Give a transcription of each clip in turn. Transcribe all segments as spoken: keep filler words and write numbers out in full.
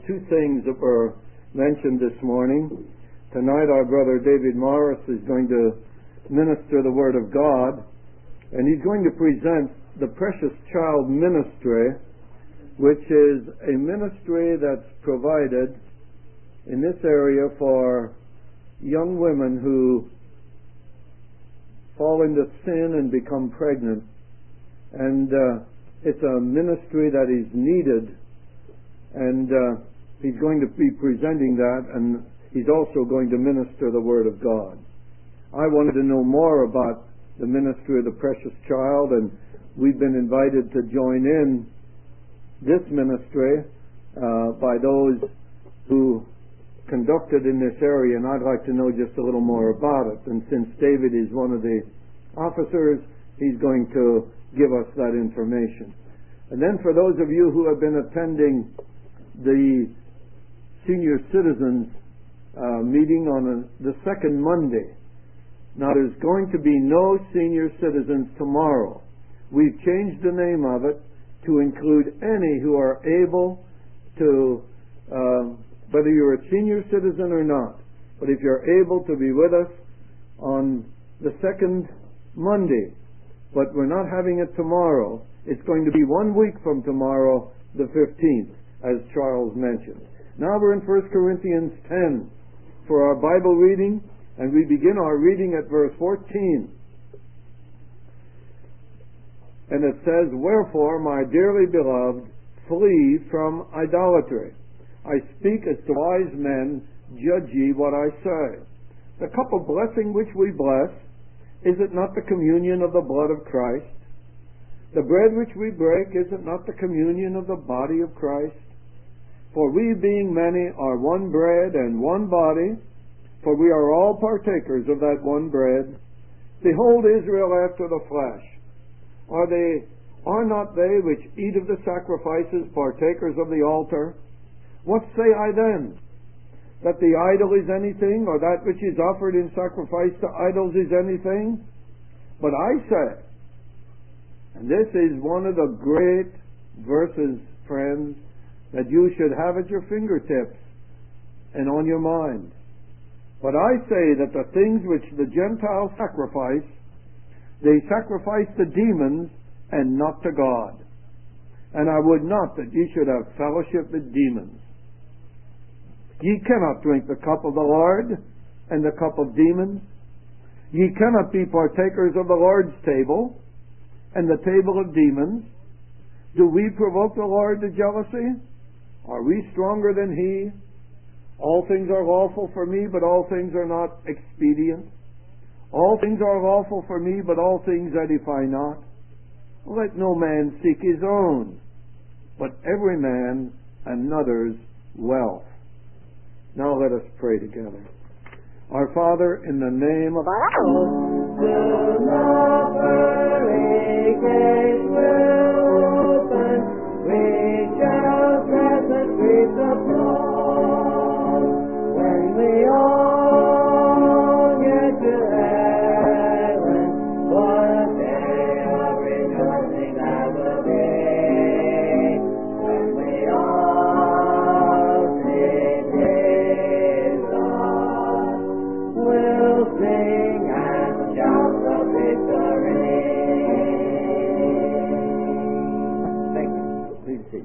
Two things that were mentioned this morning. Tonight our brother David Morris is going to minister the Word of God, and he's going to present the Precious Child Ministry, which is a ministry that's provided in this area for young women who fall into sin and become pregnant. And uh, it's a ministry that is needed, and uh, he's going to be presenting that, and he's also going to minister the Word of God. I wanted to know more about the ministry of the Precious Child, and we've been invited to join in this ministry uh, by those who conducted in this area, and I'd like to know just a little more about it. And since David is one of the officers, he's going to give us that information. And then for those of you who have been attending the senior citizens uh, meeting on a, the second Monday, now there's going to be no senior citizens tomorrow. We've changed the name of it to include any who are able to, uh, whether you're a senior citizen or not, but if you're able to be with us on the second Monday, but we're not having it tomorrow. It's going to be one week from tomorrow, the fifteenth, as Charles mentioned. Now we're in First Corinthians ten for our Bible reading, and we begin our reading at verse fourteen. And it says, "Wherefore, my dearly beloved, flee from idolatry. I speak as to wise men, judge ye what I say. The cup of blessing which we bless, is it not the communion of the blood of Christ? The bread which we break, is it not the communion of the body of Christ? For we, being many, are one bread and one body, for we are all partakers of that one bread. Behold Israel after the flesh. Are they, are not they which eat of the sacrifices partakers of the altar? What say I then? That the idol is anything, or that which is offered in sacrifice to idols is anything? But I say," and this is one of the great verses, friends, that you should have at your fingertips and on your mind. "But I say that the things which the Gentiles sacrifice, they sacrifice to demons and not to God. And I would not that ye should have fellowship with demons. Ye cannot drink the cup of the Lord and the cup of demons. Ye cannot be partakers of the Lord's table and the table of demons. Do we provoke the Lord to jealousy? Are we stronger than He? All things are lawful for me, but all things are not expedient. All things are lawful for me, but all things edify not. Let no man seek his own, but every man another's wealth." Now let us pray together. Our Father, in the name of when we all get to heaven, what a day of rejoicing that will be, when we all see Jesus, we'll sing and shout the victory. Thank you. Please see.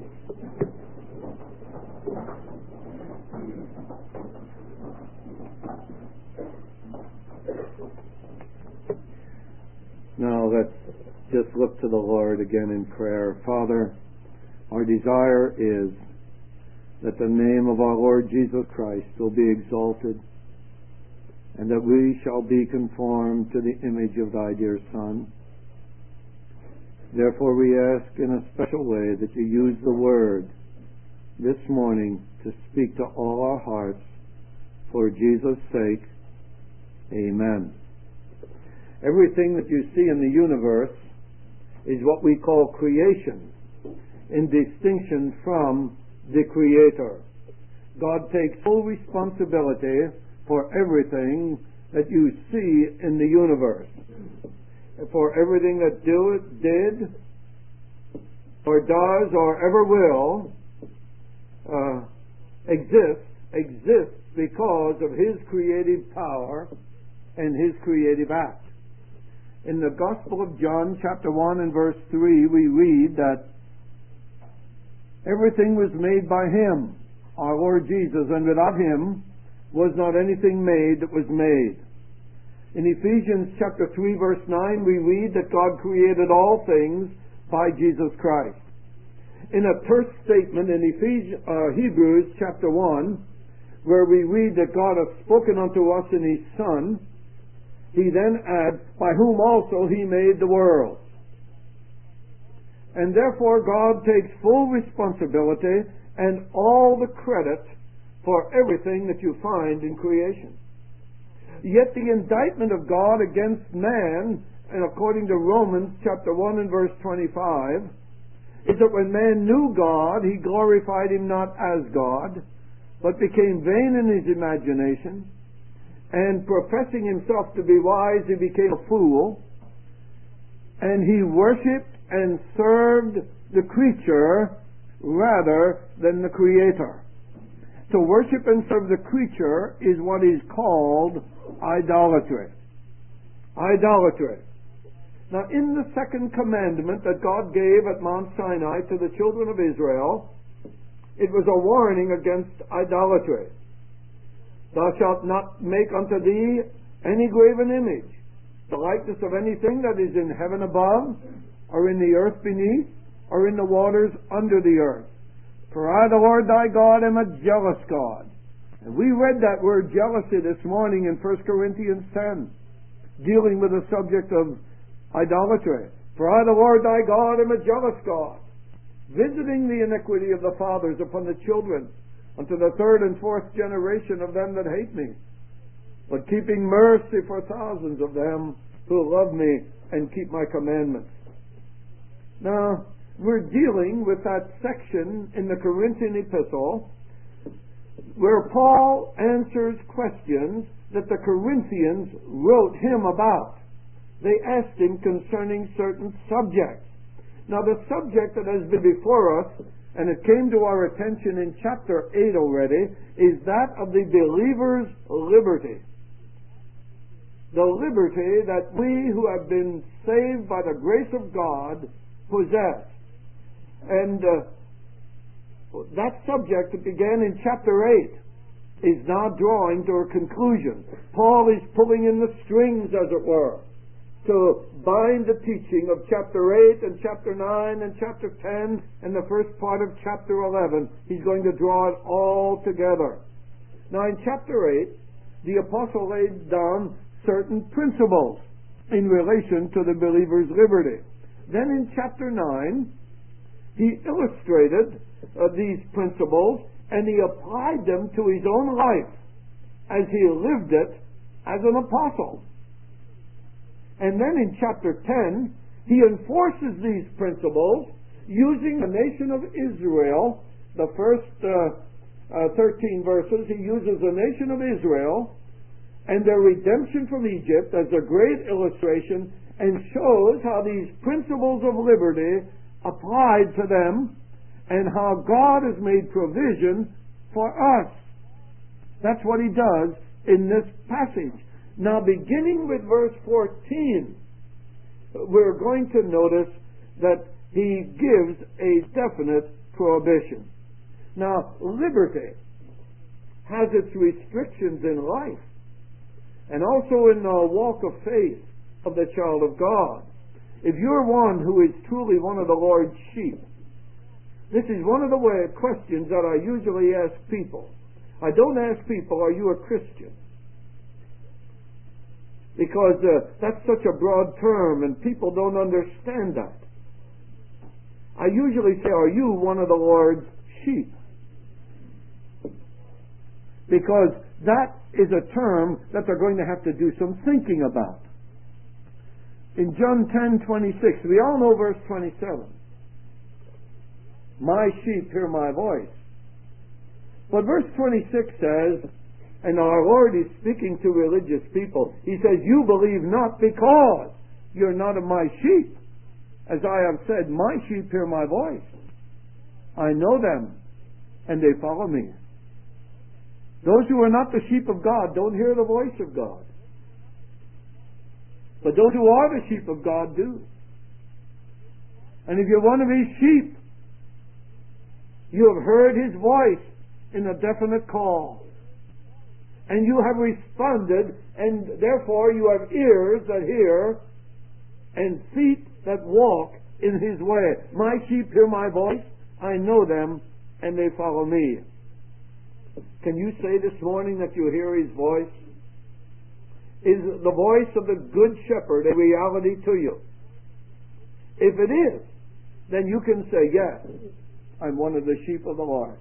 Now let's just look to the Lord again in prayer. Father, our desire is that the name of our Lord Jesus Christ will be exalted, and that we shall be conformed to the image of Thy dear Son. Therefore we ask in a special way that you use the Word this morning to speak to all our hearts. For Jesus' sake, amen. Everything that you see in the universe is what we call creation, in distinction from the Creator. God takes full responsibility for everything that you see in the universe, for everything that do, did, or does, or ever will, uh, exists, exists because of His creative power and His creative act. In the Gospel of John, chapter one and verse three, we read that everything was made by Him, our Lord Jesus, and without Him was not anything made that was made. In Ephesians chapter three, verse nine, we read that God created all things by Jesus Christ. In a terse statement in Ephesians, uh, Hebrews chapter one, where we read that God hath spoken unto us in His Son, he then adds, by whom also He made the world. And therefore God takes full responsibility and all the credit for everything that you find in creation. Yet the indictment of God against man, and according to Romans chapter one and verse twenty-five, is that when man knew God, he glorified Him not as God, but became vain in his imagination, and professing himself to be wise, he became a fool, and he worshipped and served the creature rather than the Creator. To worship and serve the creature is what is called idolatry. Idolatry. Now, in the second commandment that God gave at Mount Sinai to the children of Israel, it was a warning against idolatry. Thou shalt not make unto thee any graven image, the likeness of anything that is in heaven above, or in the earth beneath, or in the waters under the earth. For I, the Lord thy God, am a jealous God. And we read that word jealousy this morning in First Corinthians ten, dealing with the subject of idolatry. For I, the Lord thy God, am a jealous God, visiting the iniquity of the fathers upon the children, unto the third and fourth generation of them that hate me, but keeping mercy for thousands of them who love me and keep my commandments. Now, we're dealing with that section in the Corinthian epistle where Paul answers questions that the Corinthians wrote him about. They asked him concerning certain subjects. Now, the subject that has been before us, and it came to our attention in chapter eight already, is that of the believer's liberty. The liberty that we who have been saved by the grace of God possess. And uh, that subject that began in chapter eight is now drawing to a conclusion. Paul is pulling in the strings, as it were, to bind the teaching of chapter eight and chapter nine and chapter ten and the first part of chapter eleven. He's going to draw it all together. Now, in chapter eight, the apostle laid down certain principles in relation to the believer's liberty. Then in chapter nine, he illustrated uh, these principles, and he applied them to his own life as he lived it as an apostle. And then in chapter ten, he enforces these principles using the nation of Israel. The first uh, uh, thirteen verses, he uses the nation of Israel and their redemption from Egypt as a great illustration, and shows how these principles of liberty applied to them and how God has made provision for us. That's what he does in this passage. Now, beginning with verse fourteen, we're going to notice that he gives a definite prohibition. Now, liberty has its restrictions in life and also in the walk of faith of the child of God. If you're one who is truly one of the Lord's sheep, this is one of the way questions that I usually ask people. I don't ask people, are you a Christian? Because uh, that's such a broad term and people don't understand that. I usually say, are you one of the Lord's sheep? Because that is a term that they're going to have to do some thinking about. In John ten twenty-six, we all know verse twenty-seven. My sheep hear my voice. But verse twenty-six says, and our Lord is speaking to religious people, he says, you believe not because you're not of my sheep. As I have said, my sheep hear my voice. I know them, and they follow me. Those who are not the sheep of God don't hear the voice of God. But those who are the sheep of God do. And if you're one of His sheep, you have heard His voice in a definite call. And you have responded, and therefore you have ears that hear and feet that walk in His way. My sheep hear my voice, I know them, and they follow me. Can you say this morning that you hear His voice? Is the voice of the Good Shepherd a reality to you? If it is, then you can say, yes, I'm one of the sheep of the Lord.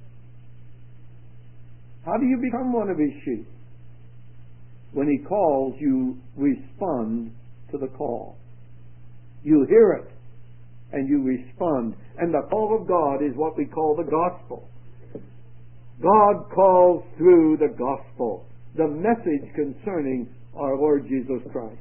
How do you become one of His sheep? When He calls, you respond to the call. You hear it, and you respond. And the call of God is what we call the gospel. God calls through the gospel, the message concerning our Lord Jesus Christ.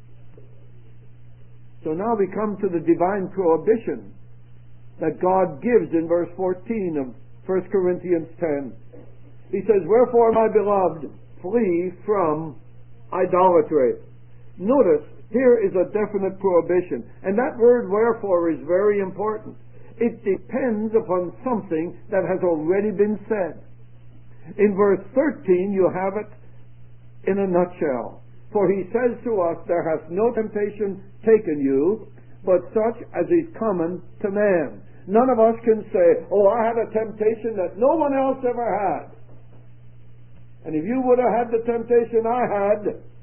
So now we come to the divine prohibition that God gives in verse fourteen of First Corinthians ten. He says, wherefore, my beloved, flee from idolatry. Notice, here is a definite prohibition. And that word wherefore is very important. It depends upon something that has already been said. In verse thirteen, you have it in a nutshell. For He says to us, there hath no temptation taken you, but such as is common to man. None of us can say, oh, I had a temptation that no one else ever had. And if you would have had the temptation I had,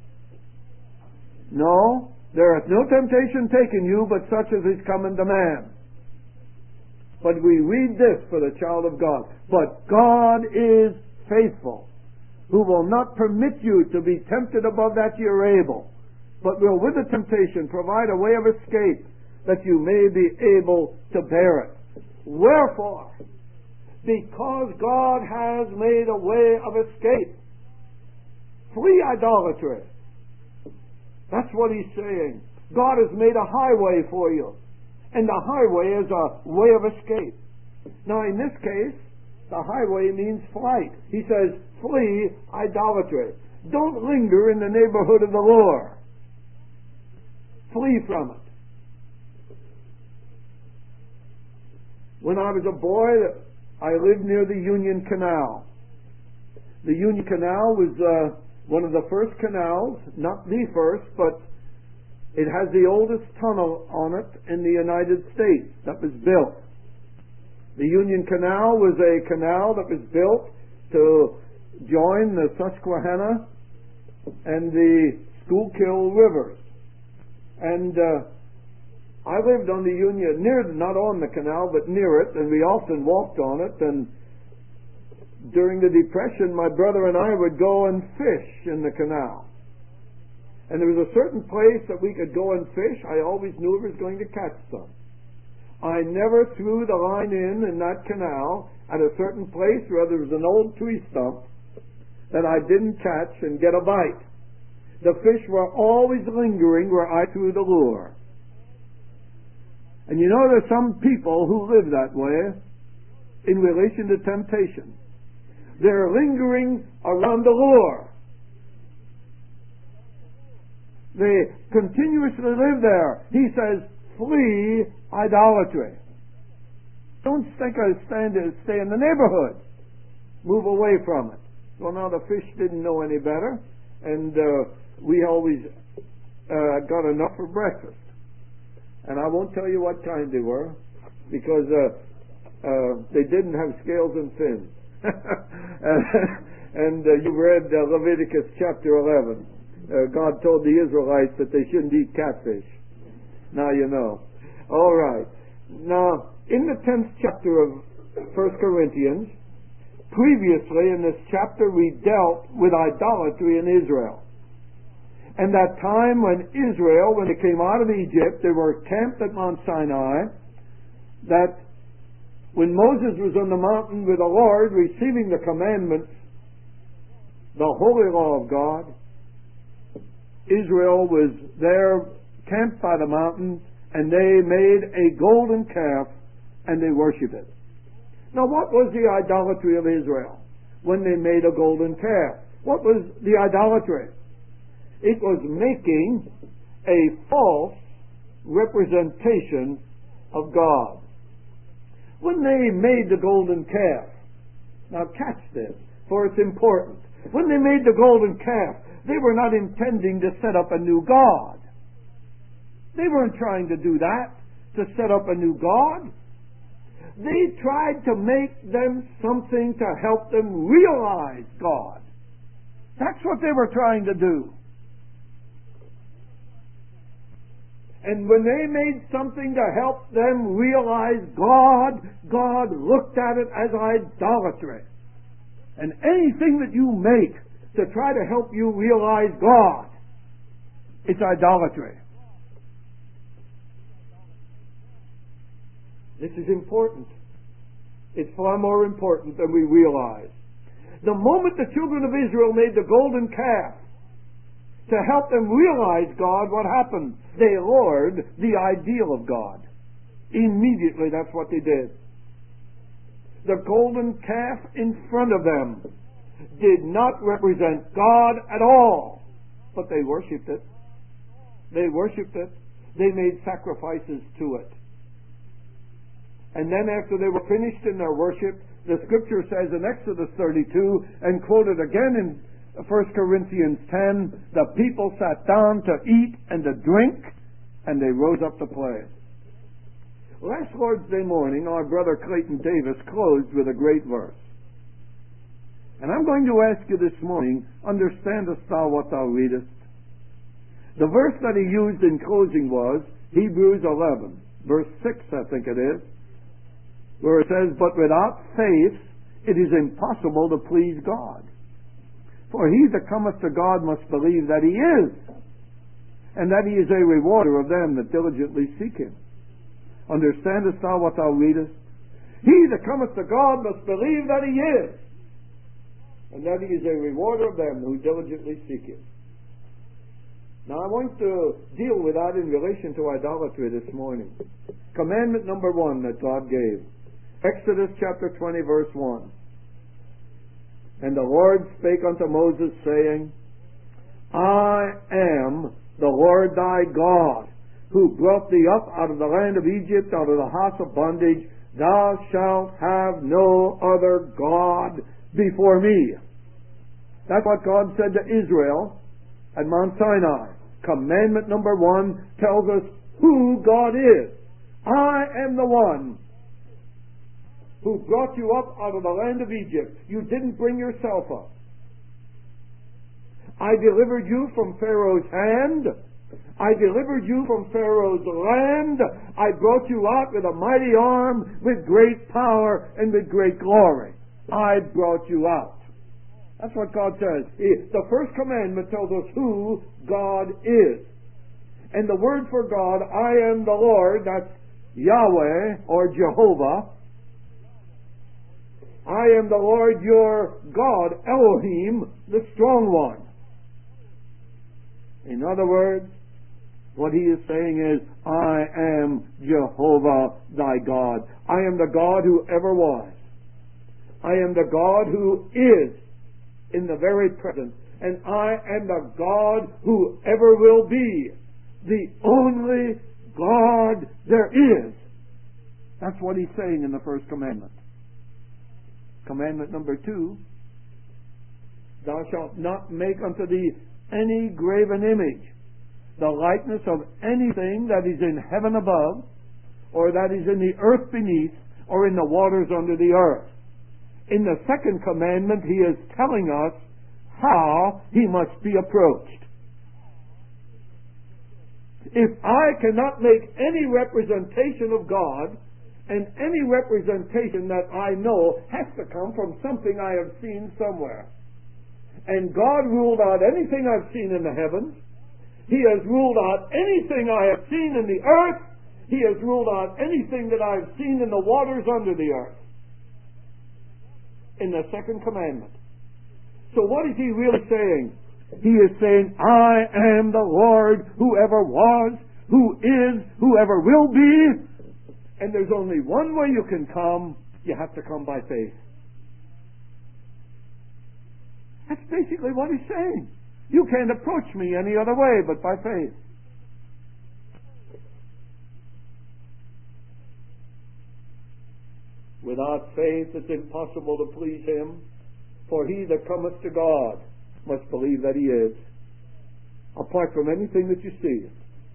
no, there hath no temptation taken you, but such as is common to man. But we read this for the child of God. But God is faithful, who will not permit you to be tempted above that you are able, but will with the temptation provide a way of escape, that you may be able to bear it. Wherefore, because God has made a way of escape, flee idolatry. That's what He's saying. God has made a highway for you, and the highway is a way of escape. Now in this case, the highway means flight. He says, flee idolatry. Don't linger in the neighborhood of the lure. Flee from it. When I was a boy, I lived near the Union Canal. The Union Canal was uh, one of the first canals, not the first, but it has the oldest tunnel on it in the United States that was built. The Union Canal was a canal that was built to join the Susquehanna and the Schuylkill rivers. And uh, I lived on the Union, near, not on the canal, but near it, and we often walked on it. And during the Depression, my brother and I would go and fish in the canal. And there was a certain place that we could go and fish. I always knew I was going to catch some. I never threw the line in in that canal at a certain place where there was an old tree stump that I didn't catch and get a bite. The fish were always lingering where I threw the lure. And you know, there's some people who live that way in relation to temptation. They're lingering around the lure. They continuously live there. He says, flee idolatry. Don't think I stand stay in the neighborhood. Move away from it. Well, now the fish didn't know any better, and uh, we always uh, got enough for breakfast. And I won't tell you what kind they were, because uh, uh, they didn't have scales and fins. and uh, you read uh, Leviticus chapter eleven. Uh, God told the Israelites that they shouldn't eat catfish. Now you know. All right. Now, in the tenth chapter of First Corinthians, previously in this chapter we dealt with idolatry in Israel. And that time when Israel, when they came out of Egypt, they were camped at Mount Sinai, that when Moses was on the mountain with the Lord receiving the commandments, the holy law of God, Israel was there camped by the mountain, and they made a golden calf and they worshipped it. Now, what was the idolatry of Israel? when they made a golden calf. What was the idolatry? It was making a false representation of God. When they made the golden calf, now catch this, for it's important. When they made the golden calf, they were not intending to set up a new God. They weren't trying to do that, to set up a new God. They tried to make them something to help them realize God. That's what they were trying to do. And when they made something to help them realize God, God looked at it as idolatry. And anything that you make to try to help you realize God, it's idolatry. This is important. It's far more important than we realize. The moment the children of Israel made the golden calf to help them realize God, what happened? They lowered the ideal of God. Immediately, that's what they did. The golden calf in front of them did not represent God at all, but they worshipped it. They worshipped it. They made sacrifices to it. And then after they were finished in their worship, the scripture says in Exodus thirty-two, and quoted again in First Corinthians ten, the people sat down to eat and to drink, and they rose up to play. Last Lord's Day morning, our brother Clayton Davis closed with a great verse. And I'm going to ask you this morning, understandest thou what thou readest? The verse that he used in closing was Hebrews eleven, verse six, I think it is, where it says, but without faith it is impossible to please God. For he that cometh to God must believe that he is, and that he is a rewarder of them that diligently seek him. Understandest thou what thou readest? He that cometh to God must believe that he is, and that he is a rewarder of them who diligently seek him. Now I want to deal with that in relation to idolatry this morning. Commandment number one that God gave. Exodus chapter twenty, verse one. And the Lord spake unto Moses, saying, I am the Lord thy God, who brought thee up out of the land of Egypt, out of the house of bondage. Thou shalt have no other God before me. That's what God said to Israel at Mount Sinai. Commandment number one tells us who God is. I am the one who brought you up out of the land of Egypt. You didn't bring yourself up. I delivered you from Pharaoh's hand. I delivered you from Pharaoh's land. I brought you out with a mighty arm, with great power, and with great glory. I brought you out. That's what God says. The first commandment tells us who God is. And the word for God, I am the Lord, that's Yahweh or Jehovah. I am the Lord your God, Elohim, the strong one. In other words, what he is saying is, I am Jehovah thy God. I am the God who ever was. I am the God who is in the very present. And I am the God who ever will be. The only God there is. That's what he's saying in the first commandment. Commandment number two, thou shalt not make unto thee any graven image, the likeness of anything that is in heaven above, or that is in the earth beneath, or in the waters under the earth. In the second commandment, he is telling us how he must be approached. If I cannot make any representation of God, and any representation that I know has to come from something I have seen somewhere. And God ruled out anything I've seen in the heavens. He has ruled out anything I have seen in the earth. He has ruled out anything that I've seen in the waters under the earth. In the second commandment. So what is he really saying? He is saying, I am the Lord who ever was, who is, who ever will be. And there's only one way you can come. You have to come by faith. That's basically what he's saying. You can't approach me any other way but by faith. Without faith it's impossible to please him, for he that cometh to God must believe that he is, apart from anything that you see.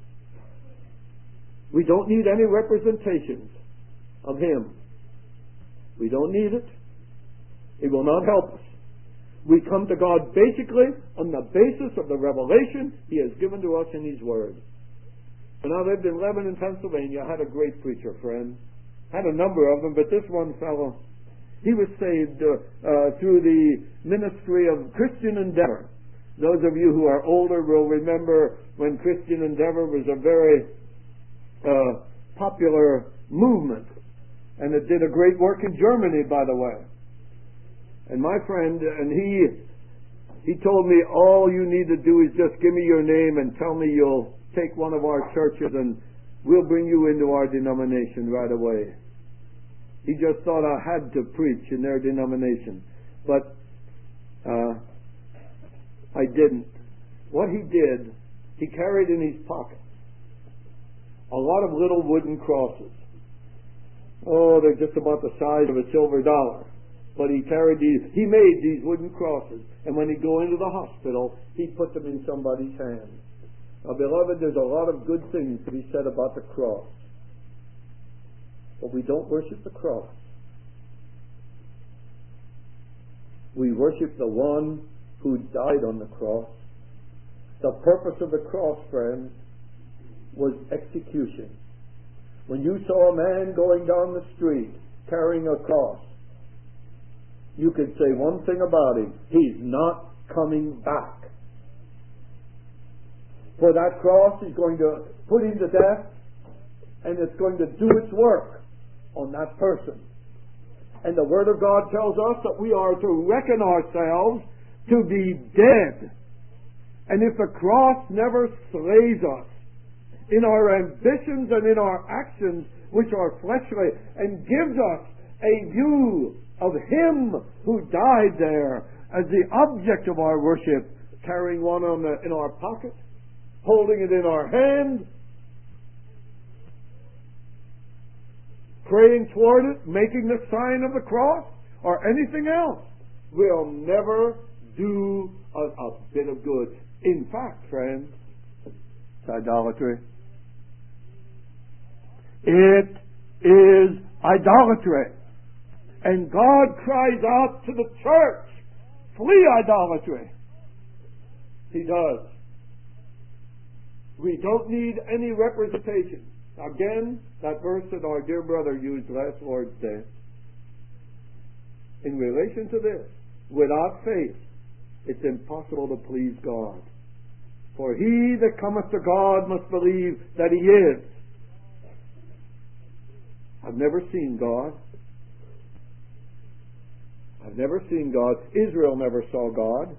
We don't need any representations of him. We don't need it. It will not help us. We come to God basically on the basis of the revelation he has given to us in his word. When I lived in Lebanon, Pennsylvania, I had a great preacher friend. Had a number of them, but this one fellow, he was saved uh, uh, through the ministry of Christian Endeavor. Those of you who are older will remember when Christian Endeavor was a very uh, popular movement. And it did a great work in Germany, by the way. And my friend, and he he told me, all you need to do is just give me your name and tell me you'll take one of our churches and we'll bring you into our denomination right away. He just thought I had to preach in their denomination. But uh, I didn't. What he did, he carried in his pocket a lot of little wooden crosses. Oh, they're just about the size of a silver dollar. But he carried these, he made these wooden crosses. And when he'd go into the hospital, he'd put them in somebody's hand. Now, beloved, there's a lot of good things to be said about the cross. But we don't worship the cross. We worship the one who died on the cross. The purpose of the cross, friends, was execution. When you saw a man going down the street carrying a cross, you could say one thing about him: he's not coming back. For that cross is going to put him to death, and it's going to do its work on that person. And the Word of God tells us that we are to reckon ourselves to be dead. And if the cross never slays us in our ambitions and in our actions, which are fleshly, and gives us a view of Him who died there as the object of our worship, carrying one on the, in our pocket, holding it in our hand, praying toward it, making the sign of the cross, or anything else, will never do a, a bit of good. In fact, friends, it's idolatry. It is idolatry. And God cries out to the church, flee idolatry. He does. We don't need any representation. Again, that verse that our dear brother used last Lord's Day. In relation to this, without faith, it's impossible to please God. For he that cometh to God must believe that He is. I've never seen God. I've never seen God. Israel never saw God.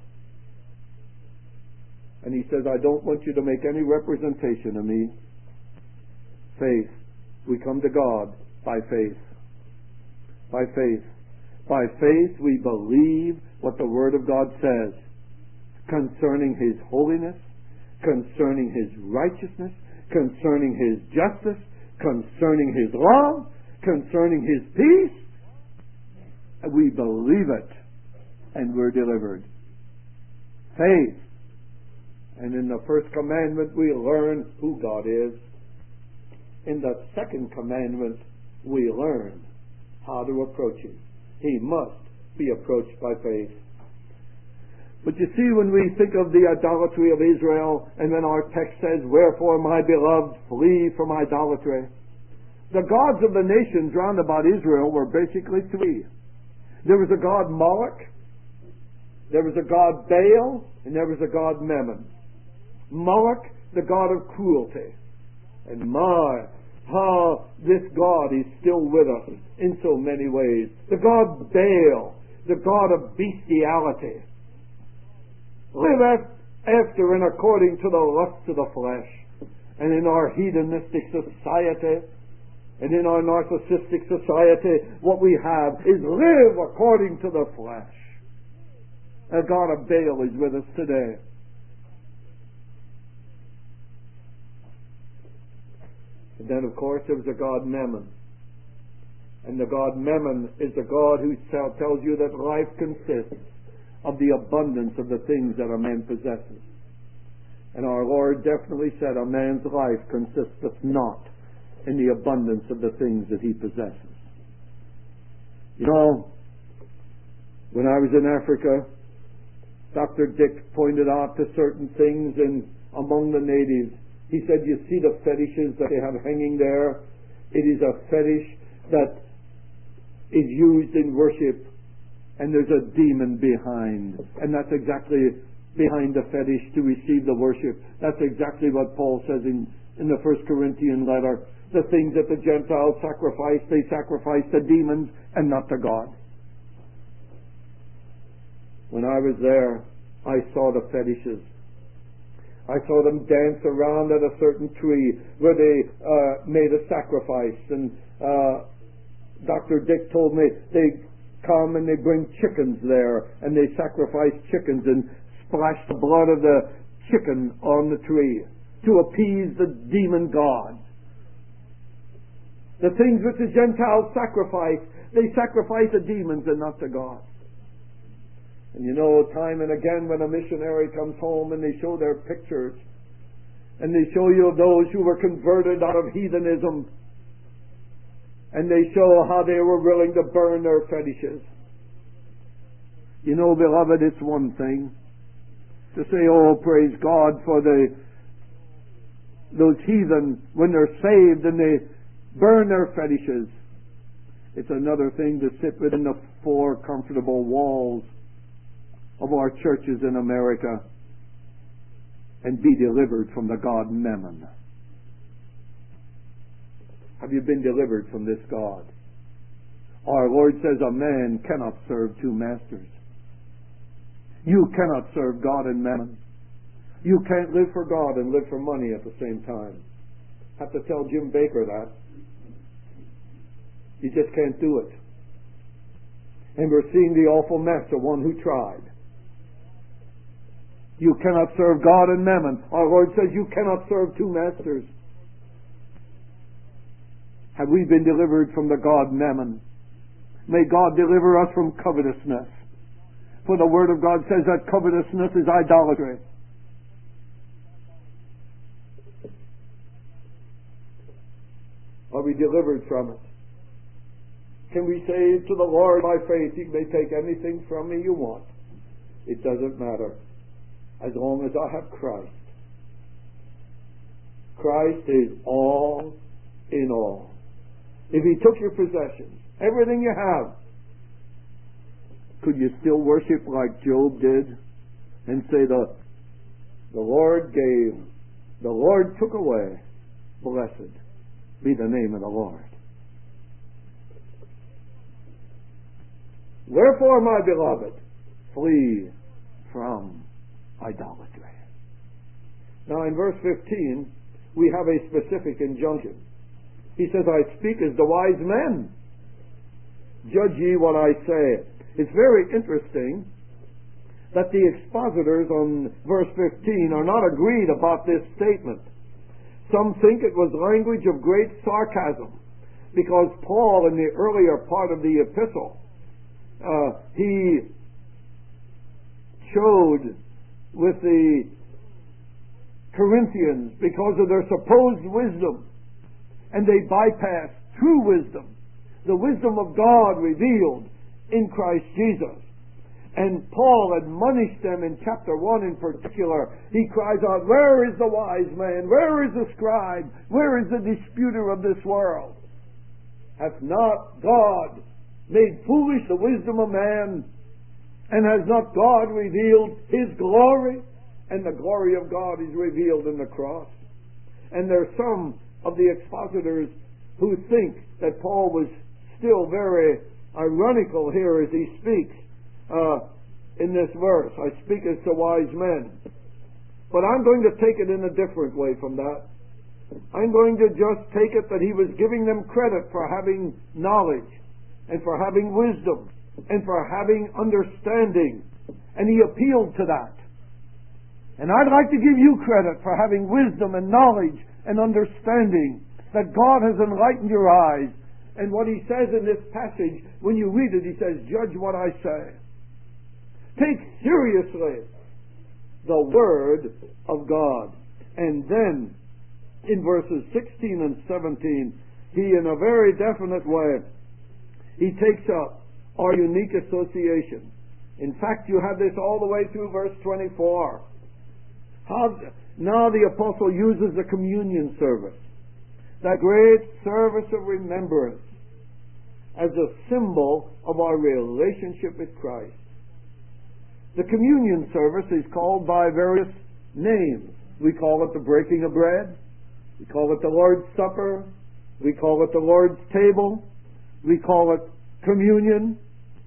And He says, I don't want you to make any representation of me. Faith. We come to God by faith. By faith. By faith we believe what the Word of God says concerning His holiness, concerning His righteousness, concerning His justice, concerning His love, concerning His peace. We believe it, and we're delivered. Faith. And in the first commandment we learn who God is. In the second commandment we learn how to approach Him. He must be approached by faith. But you see, when we think of the idolatry of Israel, and then our text says, wherefore, my beloved, flee from idolatry. The gods of the nations round about Israel were basically three. There was a god Moloch, there was a god Baal, and there was a god Mammon. Moloch, the god of cruelty. And my, how this God is still with us in so many ways. The god Baal, the god of bestiality. Live after and according to the lusts of the flesh. And in our hedonistic society, and in our narcissistic society, what we have is live according to the flesh. A God of Baal is with us today. And then, of course, there was a god Mammon. And the god Mammon is a god who tells you that life consists of the abundance of the things that a man possesses. And our Lord definitely said a man's life consisteth not in the abundance of the things that he possesses. You know, when I was in Africa, Doctor Dick pointed out to certain things in, among the natives. He said, you see the fetishes that they have hanging there? It is a fetish that is used in worship, and there's a demon behind. And that's exactly behind the fetish to receive the worship. That's exactly what Paul says in, in the First Corinthian letter. The things that the Gentiles sacrifice, they sacrifice to demons and not to God. When I was there, I saw the fetishes. I saw them dance around at a certain tree where they uh, made a sacrifice. And uh, Doctor Dick told me they come and they bring chickens there, and they sacrifice chickens and splash the blood of the chicken on the tree to appease the demon gods. The things which the Gentiles sacrifice, they sacrifice to demons and not to God. And you know, time and again when a missionary comes home and they show their pictures, and they show you those who were converted out of heathenism, and they show how they were willing to burn their fetishes. You know, beloved, it's one thing to say, oh, praise God for the those heathen when they're saved and they burn their fetishes. It's another thing to sit within the four comfortable walls of our churches in America and be delivered from the god Mammon. Have you been delivered from this god? Our Lord says a man cannot serve two masters. You cannot serve God and Mammon. You can't live for God and live for money at the same time. I have to tell Jim Baker that. You just can't do it. And we're seeing the awful mess of one who tried. You cannot serve God and Mammon. Our Lord says you cannot serve two masters. Have we been delivered from the god Mammon? May God deliver us from covetousness. For the Word of God says that covetousness is idolatry. Are we delivered from it? Can we say to the Lord by faith, you may take anything from me you want. It doesn't matter. As long as I have Christ. Christ is all in all. If He took your possessions, everything you have, could you still worship like Job did and say the, the Lord gave, the Lord took away, blessed be the name of the Lord. Wherefore, my beloved, flee from idolatry. Now in verse fifteen, we have a specific injunction. He says, I speak as the wise men. Judge ye what I say. It's very interesting that the expositors on verse fifteen are not agreed about this statement. Some think it was language of great sarcasm, because Paul, in the earlier part of the epistle, uh, he showed with the Corinthians because of their supposed wisdom, and they bypassed true wisdom, the wisdom of God revealed in Christ Jesus. And Paul admonished them in chapter one in particular. He cries out, where is the wise man? Where is the scribe? Where is the disputer of this world? Hath not God made foolish the wisdom of man? And has not God revealed His glory? And the glory of God is revealed in the cross. And there are some of the expositors who think that Paul was still very ironical here as he speaks uh, in this verse. I speak as to wise men. But I'm going to take it in a different way from that. I'm going to just take it that he was giving them credit for having knowledge and for having wisdom and for having understanding And he appealed to that. And I'd like to give you credit for having wisdom and knowledge and understanding, that God has enlightened your eyes. And what he says in this passage, when you read it, he says, judge what I say. Take seriously the Word of God. And then, in verses sixteen and seventeen, he, in a very definite way, he takes up our unique association. In fact, you have this all the way through verse twenty-four. How, now the apostle uses the communion service, that great service of remembrance, as a symbol of our relationship with Christ. The communion service is called by various names. We call it the breaking of bread. We call it the Lord's Supper. We call it the Lord's table. We call it communion.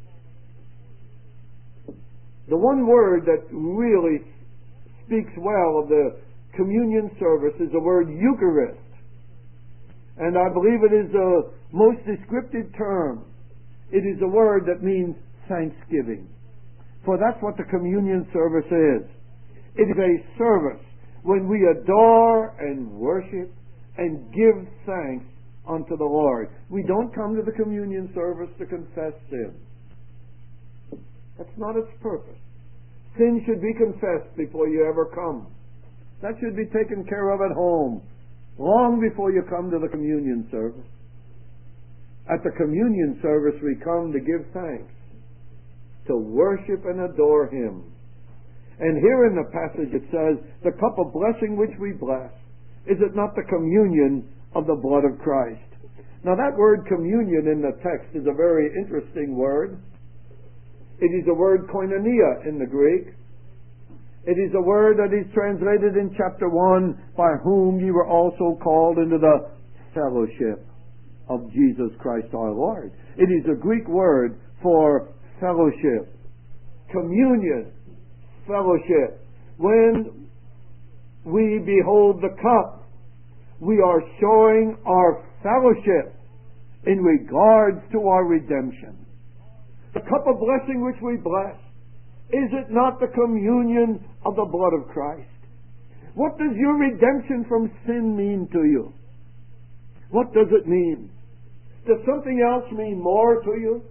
The one word that really speaks well of the communion service is the word Eucharist. And I believe it is the most descriptive term. It is a word that means thanksgiving. For that's what the communion service is. It is a service when we adore and worship and give thanks unto the Lord. We don't come to the communion service to confess sin. That's not its purpose. Sin should be confessed before you ever come. That should be taken care of at home, long before you come to the communion service. At the communion service we come to give thanks, to worship and adore Him. And here in the passage it says, the cup of blessing which we bless, is it not the communion of the blood of Christ? Now that word communion in the text is a very interesting word. It is the word koinonia in the Greek. It is a word that is translated in chapter one, by whom ye were also called into the fellowship of Jesus Christ our Lord. It is a Greek word for fellowship, communion, fellowship. When we behold the cup, we are showing our fellowship in regards to our redemption. The cup of blessing which we bless, is it not the communion of the blood of Christ? What does your redemption from sin mean to you? What does it mean? Does something else mean more to you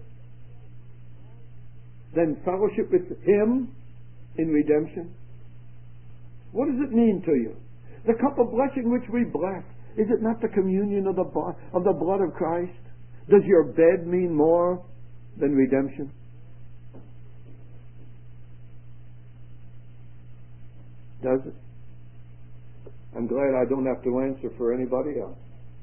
than fellowship with Him in redemption? What does it mean to you? The cup of blessing which we bless, is it not the communion of the, of the blood of Christ? Does your bed mean more than redemption? Does it? I'm glad I don't have to answer for anybody else.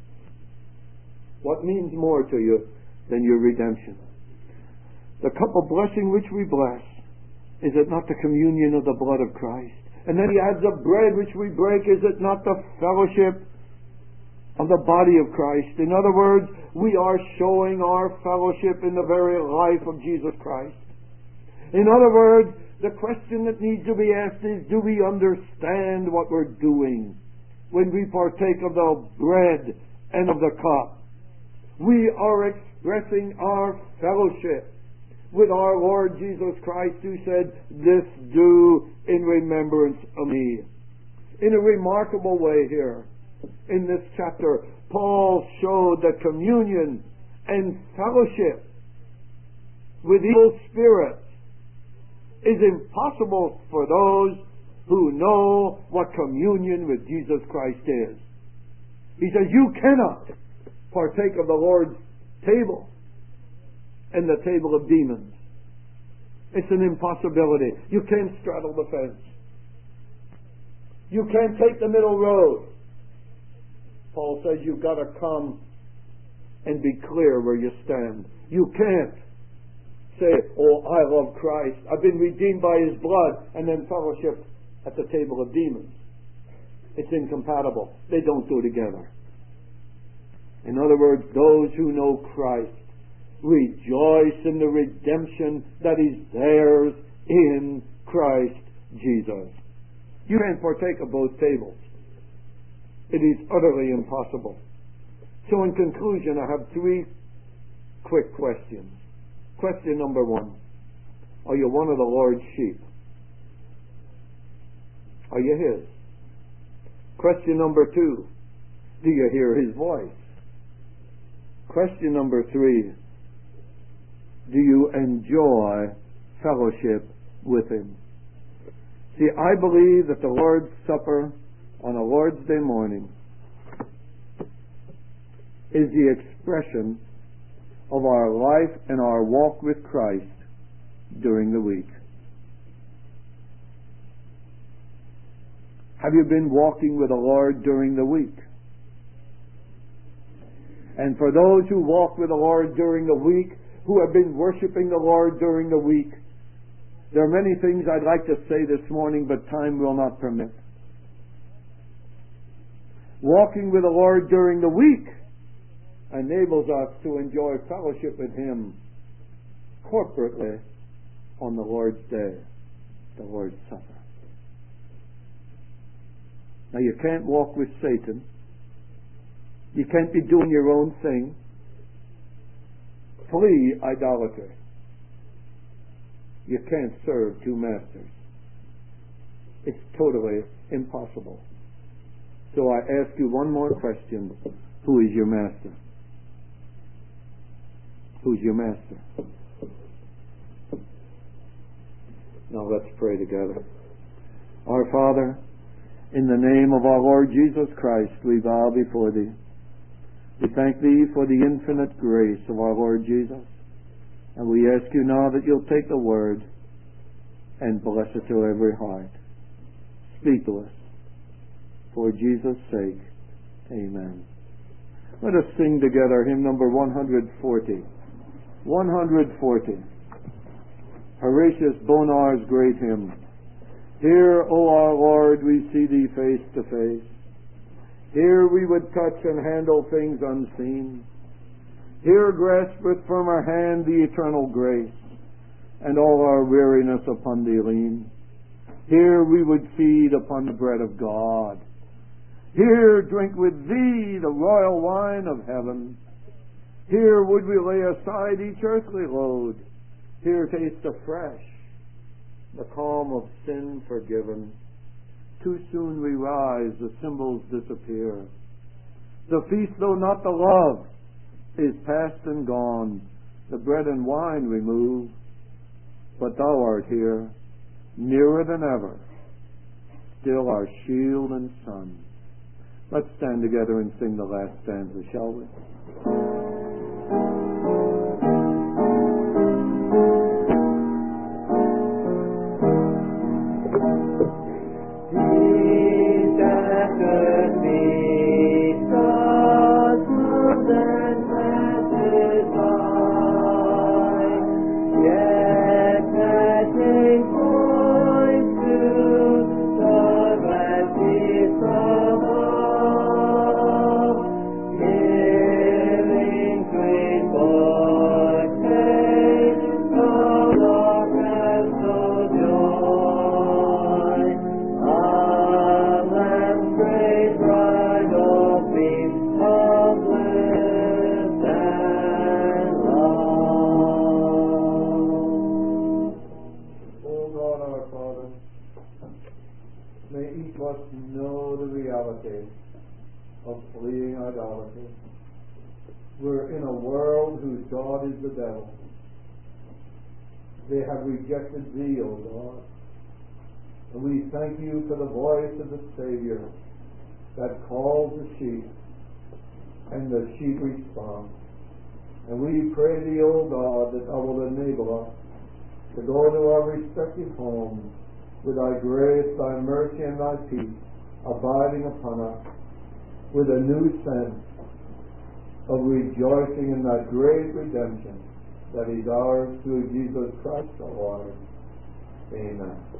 What means more to you than your redemption? The cup of blessing which we bless, is it not the communion of the blood of Christ? And then he adds, the bread which we break, is it not the fellowship of the body of Christ? In other words, we are showing our fellowship in the very life of Jesus Christ. In other words, the question that needs to be asked is, do we understand what we're doing when we partake of the bread and of the cup? We are expressing our fellowship with our Lord Jesus Christ, who said, this do in remembrance of me. In a remarkable way here, in this chapter, Paul showed that communion and fellowship with evil spirits is impossible for those who know what communion with Jesus Christ is. He says, you cannot partake of the Lord's table and the table of demons. It's an impossibility. You can't straddle the fence. You can't take the middle road. Paul says you've got to come and be clear where you stand. You can't say, oh, I love Christ, I've been redeemed by His blood, and then fellowship at the table of demons. It's incompatible. They don't go together. In other words, those who know Christ rejoice in the redemption that is theirs in Christ Jesus. You can't partake of both tables. It is utterly impossible. So in conclusion, I have three quick questions. Question number one. Are you one of the Lord's sheep? Are you His? Question number two, do you hear His voice? Question number three, do you enjoy fellowship with Him? See, I believe that the Lord's Supper on a Lord's Day morning is the expression of our life and our walk with Christ during the week. Have you been walking with the Lord during the week? And for those who walk with the Lord during the week, who have been worshiping the Lord during the week, there are many things I'd like to say this morning, but time will not permit. Walking with the Lord during the week enables us to enjoy fellowship with Him corporately on the Lord's Day, the Lord's Supper. Now, you can't walk with Satan. You can't be doing your own thing. Flee idolatry. You can't serve two masters. It's totally impossible. So I ask you one more question. Who is your master? Who's your master? Now let's pray together. Our Father, in the name of our Lord Jesus Christ, we bow before Thee. We thank Thee for the infinite grace of our Lord Jesus. And we ask You now that You'll take the Word and bless it to every heart. Speak to us. For Jesus' sake, amen. Let us sing together hymn number one forty. one forty. Horatius Bonar's great hymn. Here, O our Lord, we see Thee face to face. Here we would touch and handle things unseen. Here graspeth from our hand the eternal grace, and all our weariness upon Thee lean. Here we would feed upon the bread of God. Here drink with Thee the royal wine of heaven. Here would we lay aside each earthly load. Here taste afresh the calm of sin forgiven. Too soon we rise, the symbols disappear. The feast, though not the love, is past and gone. The bread and wine remove, but Thou art here, nearer than ever, still our shield and sun. Let's stand together and sing the last stanza, shall we? Of fleeing idolatry. We're in a world whose God is the devil. They have rejected Thee, O God. And we thank You for the voice of the Savior that calls the sheep, and the sheep respond. And we pray Thee, O God, that Thou will enable us to go to our respective homes with Thy grace, Thy mercy, and Thy peace abiding upon us, with a new sense of rejoicing in that great redemption that is ours through Jesus Christ the Lord. Amen.